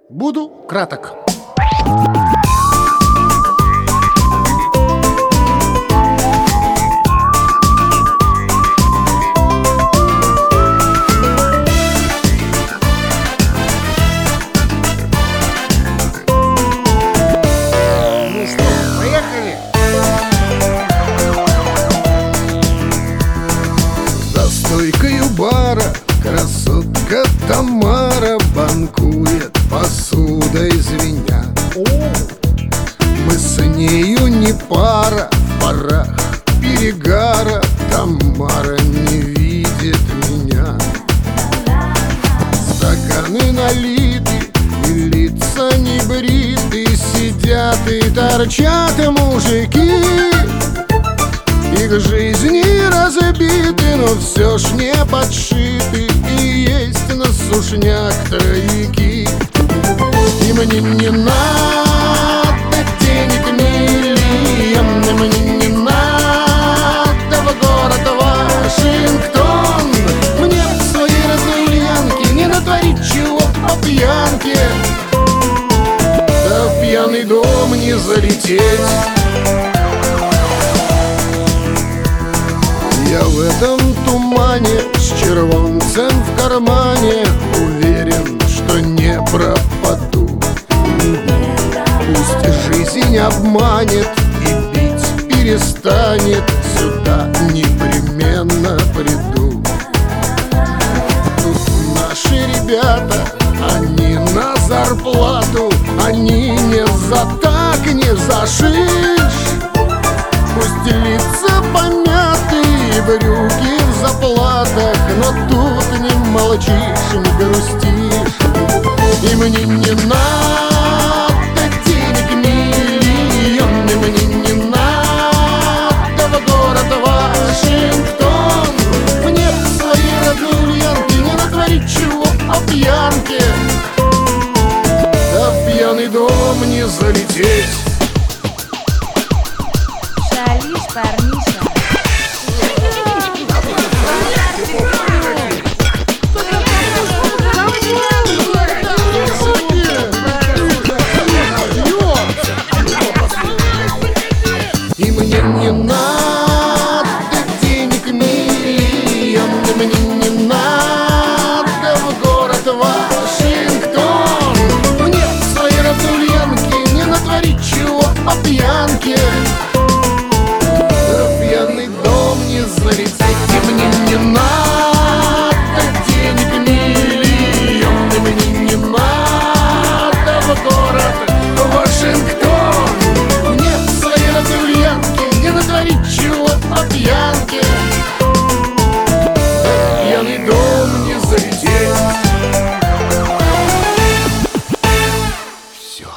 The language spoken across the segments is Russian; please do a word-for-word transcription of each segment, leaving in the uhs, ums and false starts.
Буду краток. Ну что, поехали? За стойкою бара красотка Тамара банкует, посудой звеня. Мы с нею не пара, в парах перегара Тамара не видит меня. Стаканы налиты и лица не бриты, сидят и торчат мужики. Их жизни разбиты, но все ж не подшиты, и есть на сушняк трояки. И мне не надо денег миллион, и мне не надо в город Вашингтон. Мне в своей родной Ульянке не натворить чего по пьянке, да в пьяный дом не залететь. Я в этом тумане с червонцем в кармане уверен, что не пропаду. Пусть жизнь обманет и бить перестанет, сюда непременно приду. Тут наши ребята, они на зарплату, они не за так, не за шиш. Пусть лица помятые, брюки в заплатах, но тут не молчишь, не грустишь. И мне не надо денег миллион, и мне не надо в город Вашингтон. Мне в своей родной Ульянке не натворить чего по пьянке, да в пьяный дом не залететь. Парниша. И мне не надо денег миллион, и мне не надо в город Вашингтон. Мне в своей родной Ульянке не натворить чего по пьянке, залететь. И мне не надо денег миллион, и мне не надо в город Вашингтон. Мне в своей родной Ульянке не натворить чего по пьянке, в пьяный дом не залететь. Все.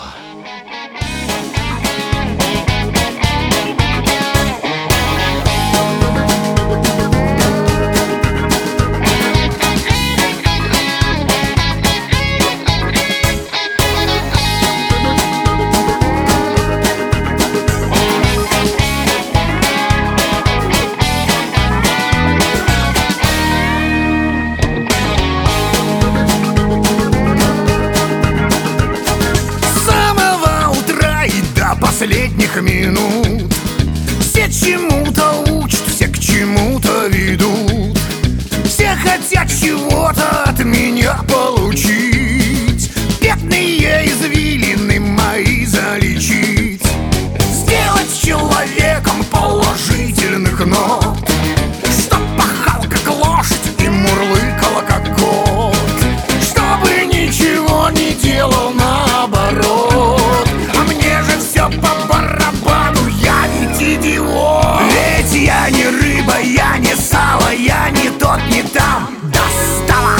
Последних минут все чему-то учат, все к чему-то ведут. Все хотят чего-то от меня получить, бедные извилины мои залечить, сделать человеком положительных нот, чтоб пахал как лошадь и мурлыкал как кот, чтобы ничего не делал наоборот. А мне же все по барабану, я ведь идиот. Ведь я не рыба, я не сало, я не тот, не там. Достала!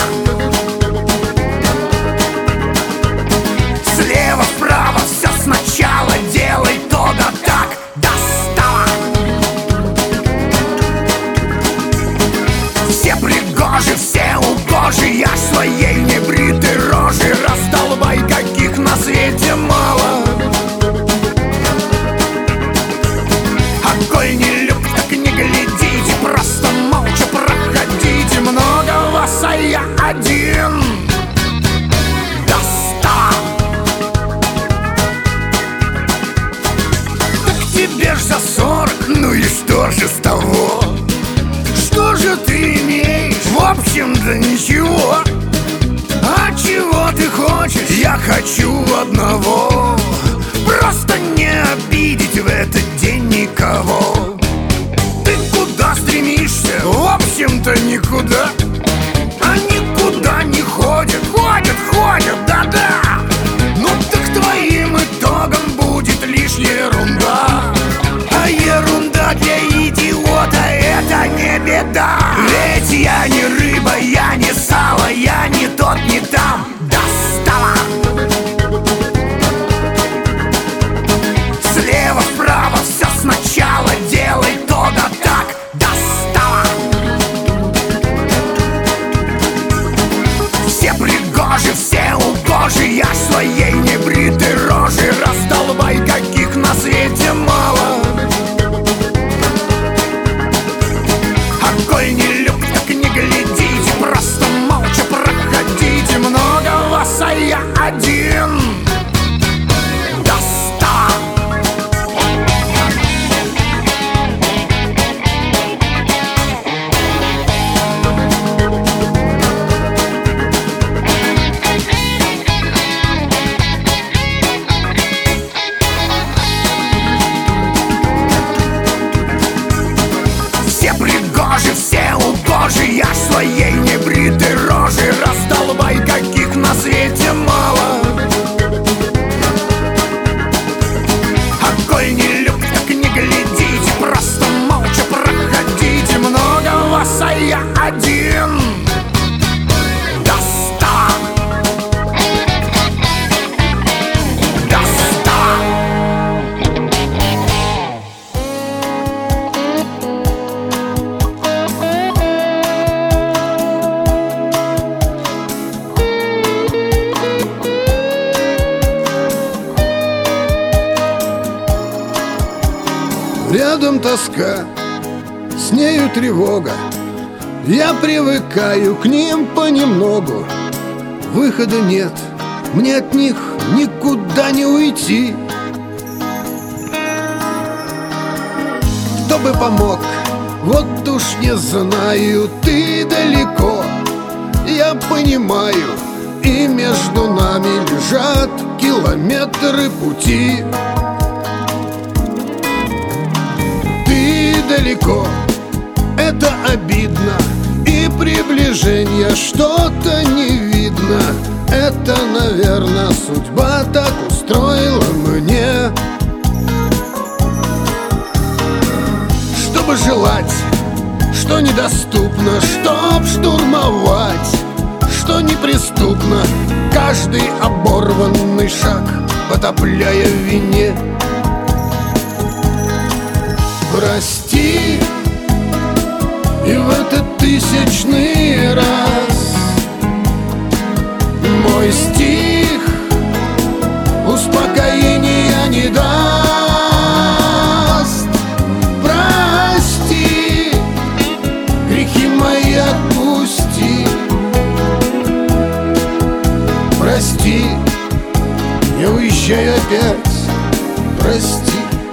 Слева вправо все сначала, делай то да так. Достала! Все пригожи, все угожи, я ж своей небритой рожи раздолбай, каких на свете мало. А коль не люб, так не глядите, просто молча проходите. Много же с того? Что же ты имеешь? В общем-то ничего. А чего ты хочешь? Я хочу одного: просто не обидеть в этот день никого. Ты куда стремишься? В общем-то никуда. А никуда не ходят, ходят, ходят, да-да. Ну так твоим итогом будет лишь ерунда. А ерунда для идиота — это не беда. Ведь я не рыба, я не сало, я не тот, не там. Достала! Слева вправо все сначала, делай то да так. Достала! Все пригожи, все угожи, я ж своей небритой рожи раздолбай, каких на свете мало. А коль не любит, так не глядите, просто молча проходите. Много вас, а я один. Достал! Все пригожи, все угожи, я ж своей небритой рожи раздолбай, каких на свете мало. А коль не любит, так не глядите, просто молча проходите. Много вас, а я один. Достал! Достал! Рядом тоска, с нею тревога. Я привыкаю к ним понемногу. Выхода нет, мне от них никуда не уйти. Кто бы помог, вот уж не знаю. Ты далеко, я понимаю, и между нами лежат километры пути. Далеко, это обидно, и приближения что-то не видно. Это, наверное, судьба так устроила мне. Чтобы желать, что недоступно, чтоб штурмовать, что неприступно, каждый оборванный шаг потопляя в вине. Прости, и в этот тысячный раз мой стих успокоения не даст. Прости, грехи мои отпусти. Прости, я уезжаю опять. Прости.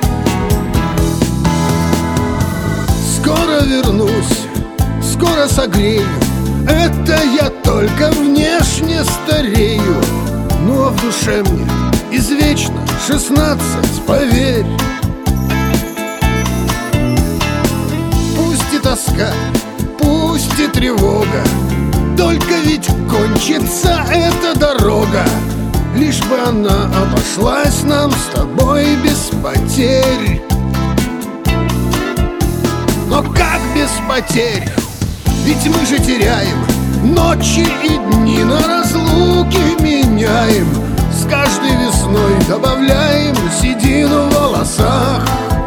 Скоро вернусь, скоро согрею. Это я только внешне старею. Ну а в душе мне извечно шестнадцать, поверь. Пусть и тоска, пусть и тревога, только ведь кончится эта дорога. Лишь бы она обошлась нам с тобой без потерь. Но как без потерь? Ведь мы же теряем ночи и дни, на разлуки меняем. С каждой весной добавляем седину в волосах.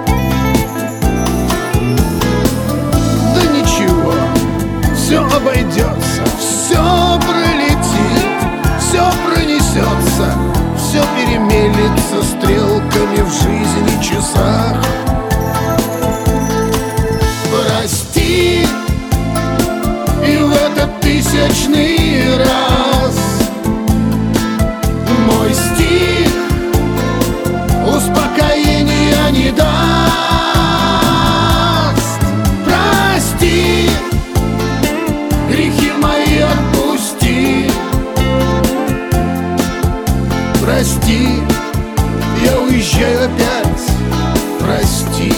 Да ничего, все обойдется, все пролетит, все пронесется, все перемелется стрелками в жизни часах. Прости, и в этот тысячный раз мой стих успокоения не даст. Прости, я уезжаю опять. Прости.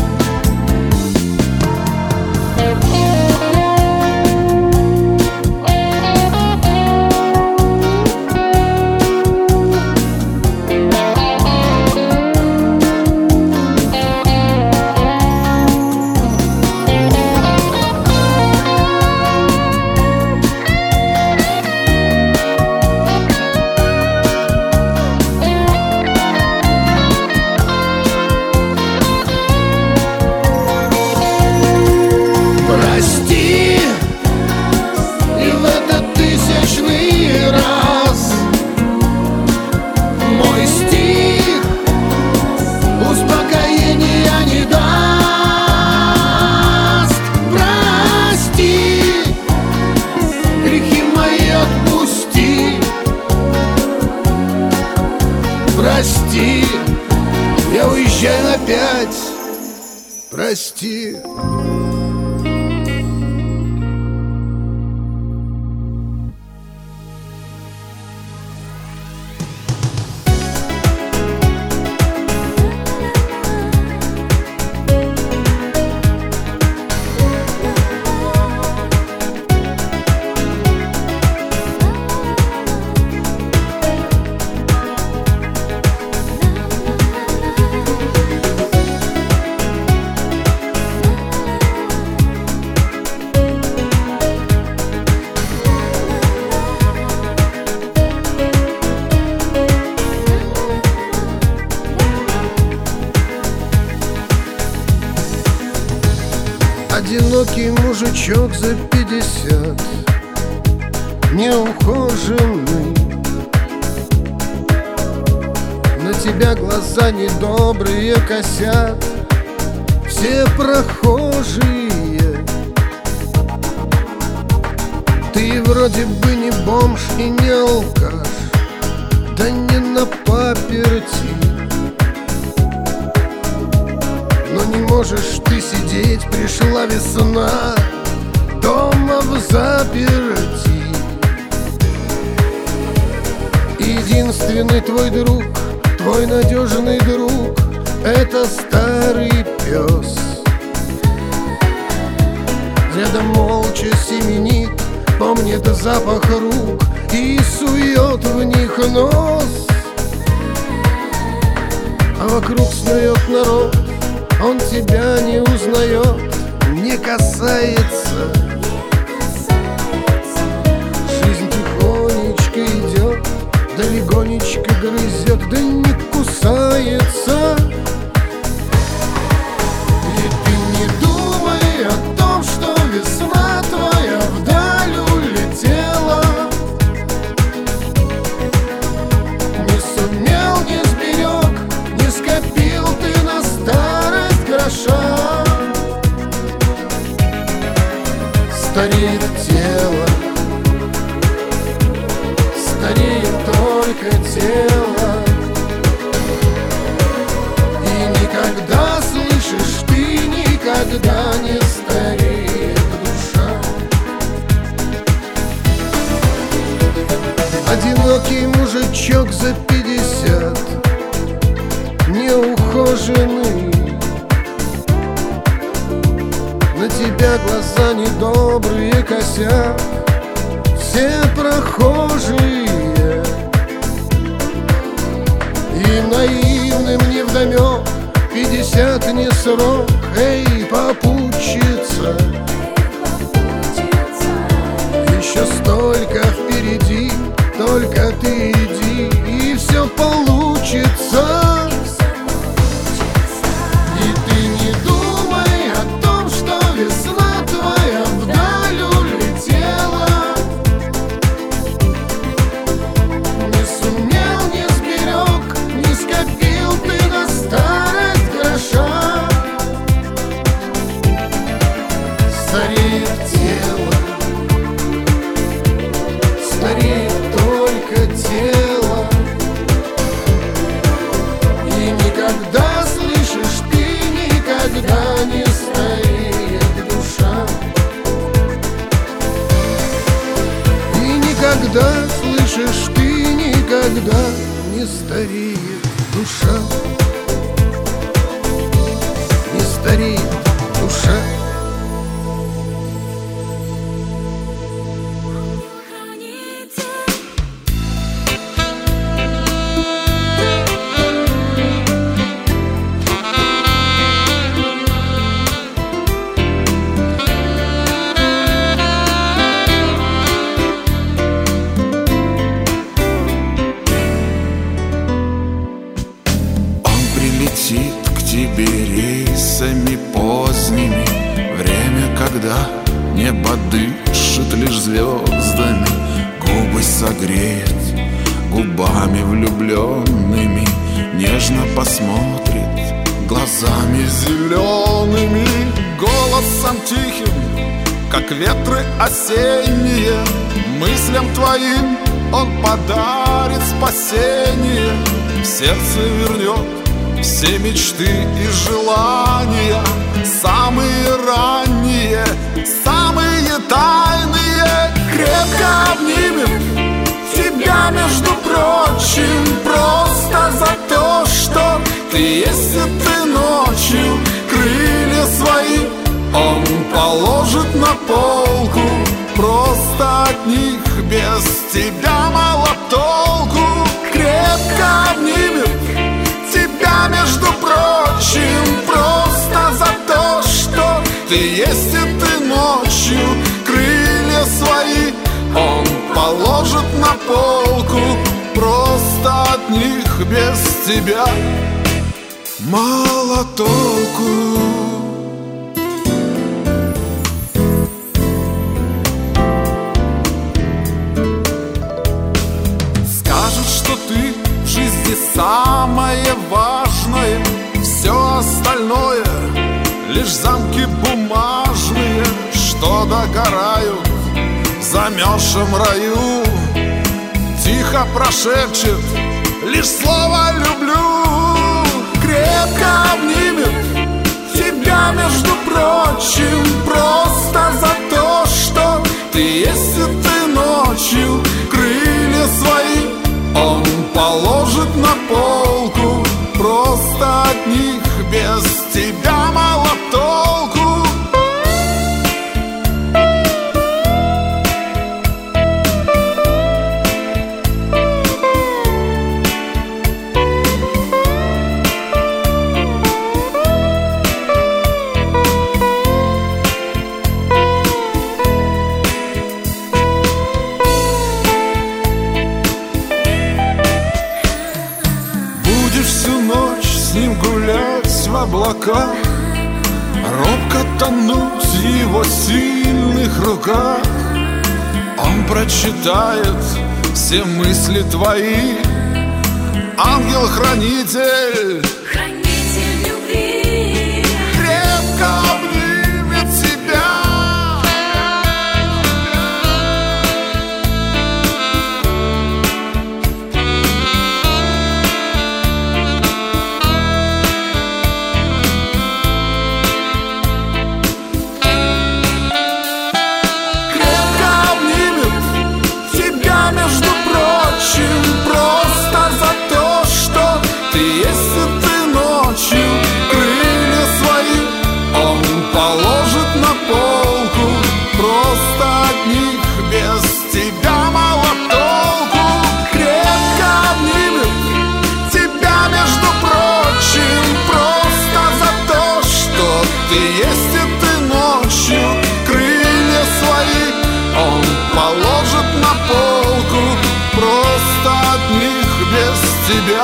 Прости, я уезжаю опять. Прости. Одинокий мужичок за пятьдесят, неухоженный. На тебя глаза недобрые косят все прохожие. Ты вроде бы не бомж и не алкаш, да не на паперти. Но не можешь ты сидеть, пришла весна, дома в заперти. Единственный твой друг, твой надежный друг — это старый пес. Рядом молча семенит, помнит запах рук и сует в них нос. А вокруг снует народ, он тебя не узнает, не касается. Жизнь тихонечко идет, да легонечко грызет, да не кусается. И ты не думай о том, что весна твоя вдаль улетела. Не сумел, не сберег, не скопил ты на старость гроша. Стареет тело, стареет только тело. И никогда, слышишь, ты никогда не стареет душа. Одинокий мужичок за пятьдесят, неухоженный. На тебя глаза недобрые косят все прохожие. И наивным невдомек пятьдесят не срок. Эй, попутчица, еще столько впереди, только ты иди, и все получится. Стареет тело, стареет только тело. И никогда, слышишь, ты никогда не стареет душа. И никогда, слышишь, ты никогда не стареет душа, не стареет душа. К тебе рейсами поздними, время, когда небо дышит лишь звездами, губы согреет губами влюбленными, нежно посмотрит глазами зелеными, голосом тихим, как ветры осенние, мыслям твоим он подарит спасение, в сердце вернет все мечты и желания, самые ранние, самые тайные. Крепко обнимем тебя, между прочим, просто за то, что ты есть, и ты ночью крылья свои он положит на полку. Просто от них без тебя мало толку. Крепко обнимем тебя, между прочим, просто за то, что ты есть, и ты ночью крылья свои он положит на полку. Просто от них без тебя мало толку. Самое важное, все остальное лишь замки бумажные, что догорают в замерзшем раю. Тихо прошепчет лишь слово «люблю». Крепко обнимет тебя, между прочим, просто за то, что ты есть, и ты ночью крылья свои он положит на полку. Просто от них без тебя мало толку. В облака, робко тонуть в его сильных руках. Он прочитает все мысли твои, ангел-хранитель, хранитель любви, крепко обнимет тебя. Просто за то, что ты есть, и ты ночью крылья свои он положит на полку. Просто от них без тебя мало толку. Крепко обнимет тебя, между прочим, просто за то, что ты есть, и ты ночью крылья свои он положит на полку. Просто от них без тебя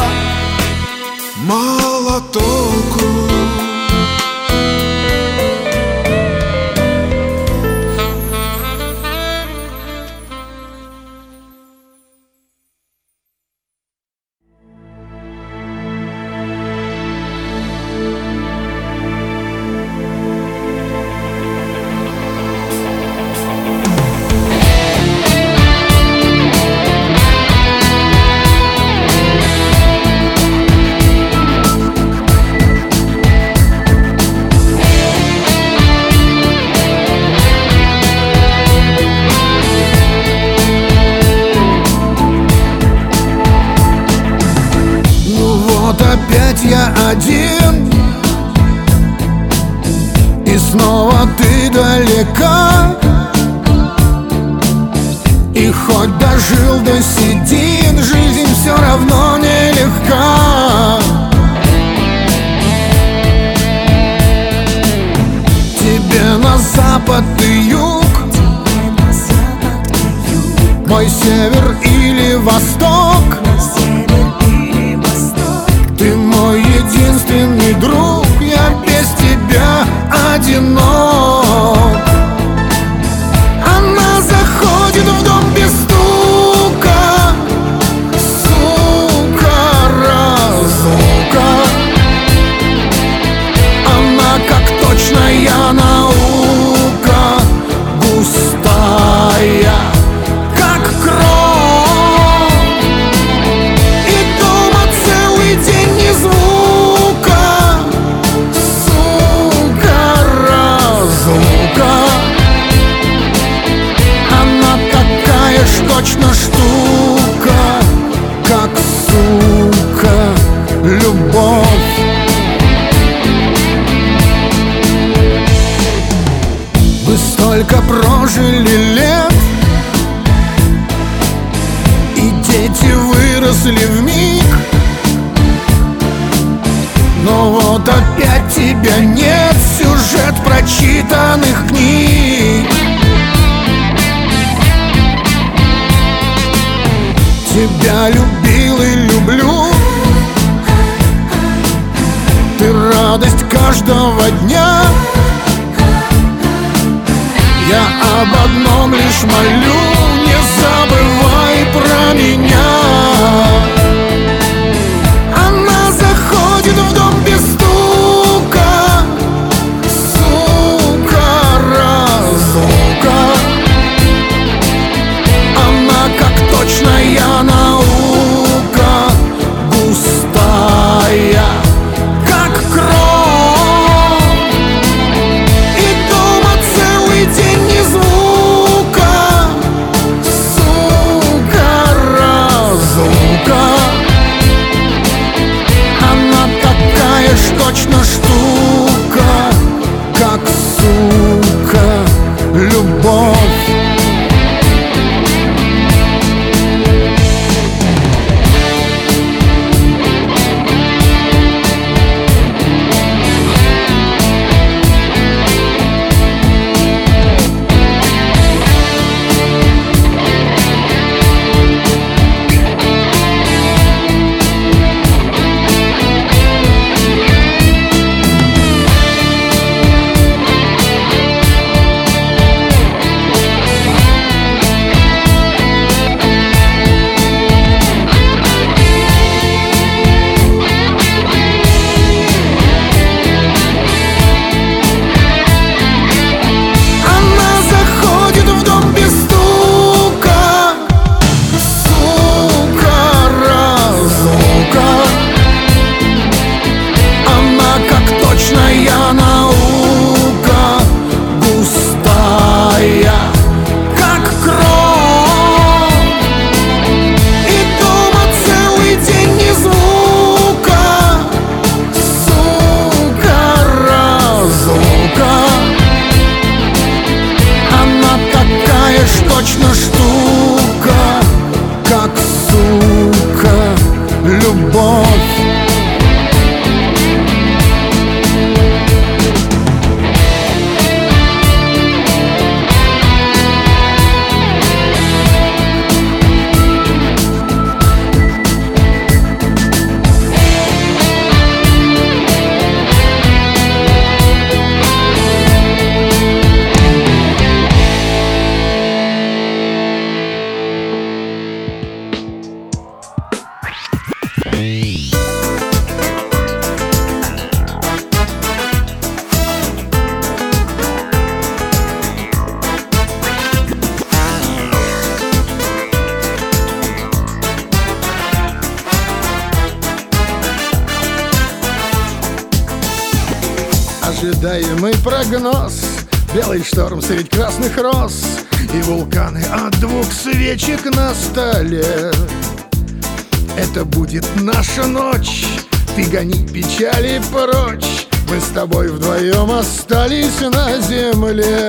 мало толку. опять я один, и снова ты далека. И хоть дожил до седин, жизнь все равно нелегка. Тебе на запад и юг, мой север или восток, ты мой единственный друг, я без тебя одинок. Она заходит в дом без стука, сука, разлука. Она как точная наука, густая, как кровь. И дома целый день ни звука, сука, разлука. Она такая ж точно штука, как, сука, любовь. Вы столько прожили лет, и дети выросли вмиг, но вот опять тебя нет, сюжет прочитанных книг. Тебя любил и люблю, ты радость каждого дня. Я об одном лишь молю, не забывай про меня. Она заходит в дом без стука, сука, разлука. Она как точная наука, густая, как кровь. И дома целый день ни звука, сука, разлука. Она такая ж точно штука, как, сука, любовь. Точно штука, как, сука, любовь. Ожидаемый прогноз, белый шторм средь красных роз и вулканы от двух свечек на столе. Это будет наша ночь, Ты гони печали прочь, мы с тобой вдвоем остались на земле.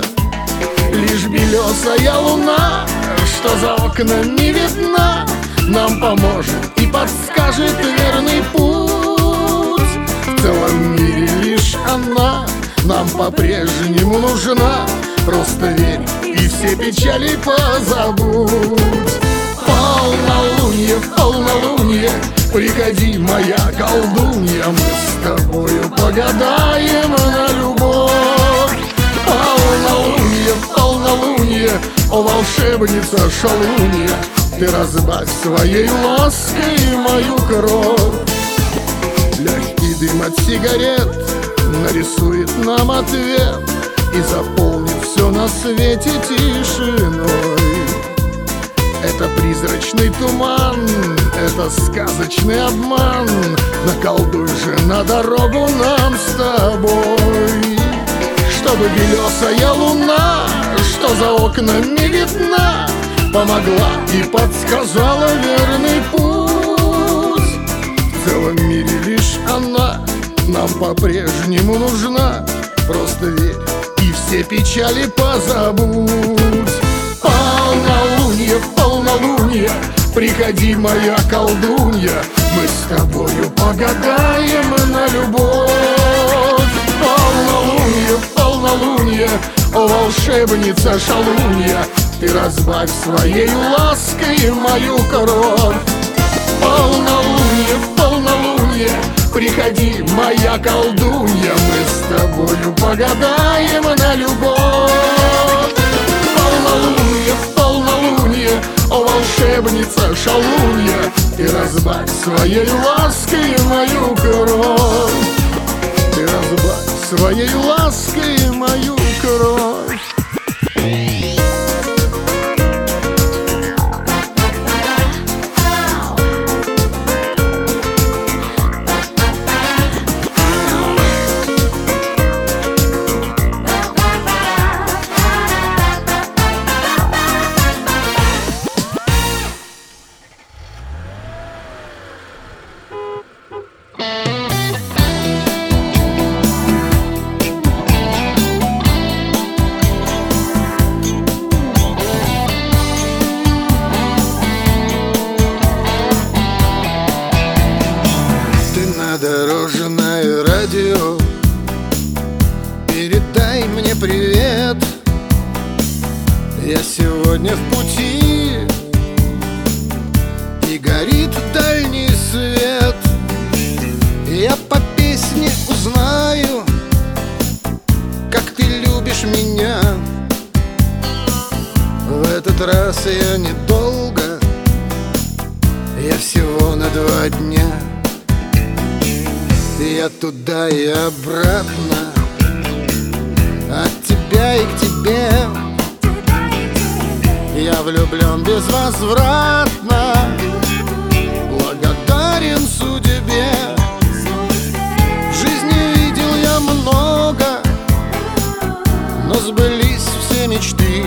Лишь белесая луна, что за окнами видна, нам поможет и подскажет верный путь. В целом мире лишь она нам по-прежнему нужна. Просто верь и все печали позабудь. Полнолуние, в полнолуние приходи, моя колдунья, мы с тобою погадаем на любовь. Полнолуние, в полнолуние, о волшебница шалунья, ты разбавь своей лаской мою кровь. Легкий дым от сигарет нарисует нам ответ и заполнит все на свете тишиной. Это призрачный туман, это сказочный обман. Наколдуй же на дорогу нам с тобой, чтобы белесая луна, что за окнами видна, помогла и подсказала верный путь. В целом мире лишь она нам по-прежнему нужна. Просто верь и все печали позабудь. Полнолуние, в полнолуние приходи, моя колдунья, мы с тобою погадаем на любовь. Полнолуние, в полнолуние, о волшебница шалунья, ты разбавь своей лаской мою кровь. Полнолуние, в полнолуние приходи, моя колдунья, мы с тобою погадаем на любовь. Полнолуние, в полнолуние, о волшебница шалунья, ты разбавь своей лаской мою кровь. Ты разбавь своей лаской мою кровь. Дорожное радио, передай мне привет. Я сегодня в пути, и горит дальний свет. Я по песне узнаю, как ты любишь меня. В этот раз я недолго, я всего на два дня. Я туда и обратно, от тебя и к тебе. Я влюблен безвозвратно, благодарен судьбе. В жизни видел я много, но сбылись все мечты.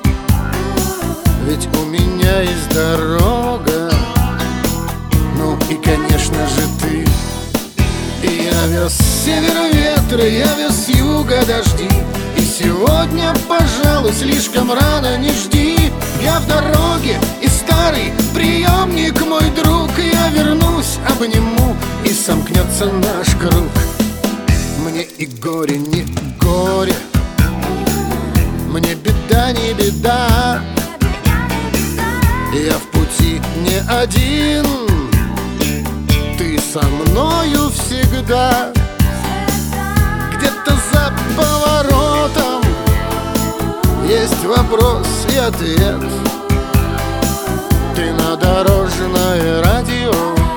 Ведь у меня есть дорога, ну и, конечно же, ты. Я вез с севера ветры, я вез с юга дожди. И сегодня, пожалуй, слишком рано, не жди. Я в дороге, и старый приемник мой друг. Я вернусь, обниму, и сомкнется наш круг. Мне и горе не горе, мне беда не беда. Я в пути не один, ты со мною всегда. Где-то за поворотом есть вопрос и ответ. Ты на дорожное радио,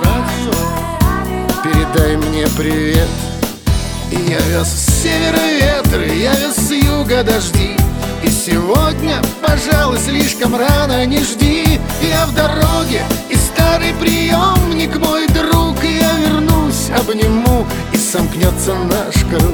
передай мне привет. Я вез с севера ветры, я вез с юга дожди. И сегодня, пожалуй, слишком рано, не жди. Я в дороге, и старый приемник мой друг. Я вернусь, обниму, и сомкнется наш круг.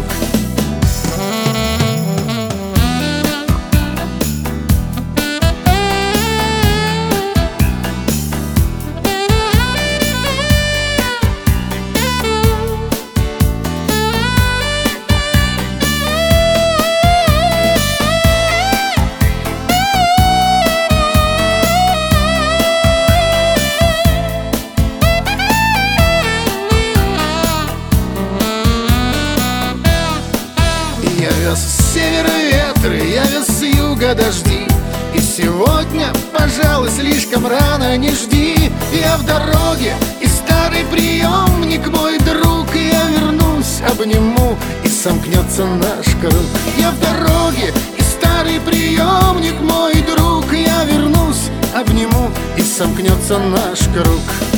подожди. И сегодня, пожалуй, слишком рано, не жди. Я в дороге, и старый приемник мой друг. Я вернусь, обниму, и сомкнется наш круг. Я в дороге, и старый приемник мой друг. Я вернусь, обниму, и сомкнется наш круг.